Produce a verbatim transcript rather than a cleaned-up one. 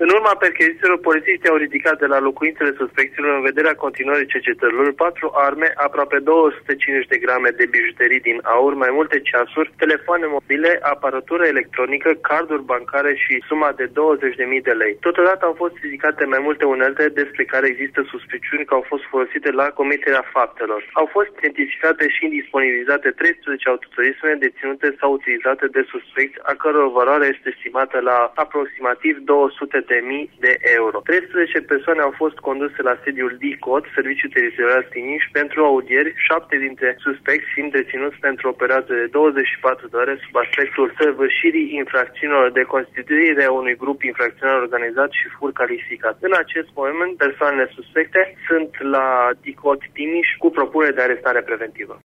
În urma perchezițiilor, polițiștii au ridicat de la locuințele suspecților în vederea continuării cercetărilor patru arme, aproape două sute cincizeci de grame de bijuterii din aur, mai multe ceasuri, telefoane mobile, aparatură electronică, carduri bancare și suma de douăzeci de mii de lei. Totodată au fost ridicate mai multe unelte despre care există suspiciuni că au fost folosite la comiterea faptelor. Au fost identificate și indisponibilizate treisprezece autoturisme deținute sau utilizate de suspecți, a căror valoare este estimată la aproximativ două sute de mii de euro. treisprezece persoane au fost conduse la sediul D I C O T, Serviciul Teritorial Timiș, pentru audieri, șapte dintre suspecți fiind deținuți pentru o perioadă de douăzeci și patru de ore sub aspectul săvârșirii infracțiunilor de constituire a unui grup infracțional organizat și fur calificat. În acest moment, persoanele suspecte sunt la D I C O T Timiș cu propunere de arestare preventivă.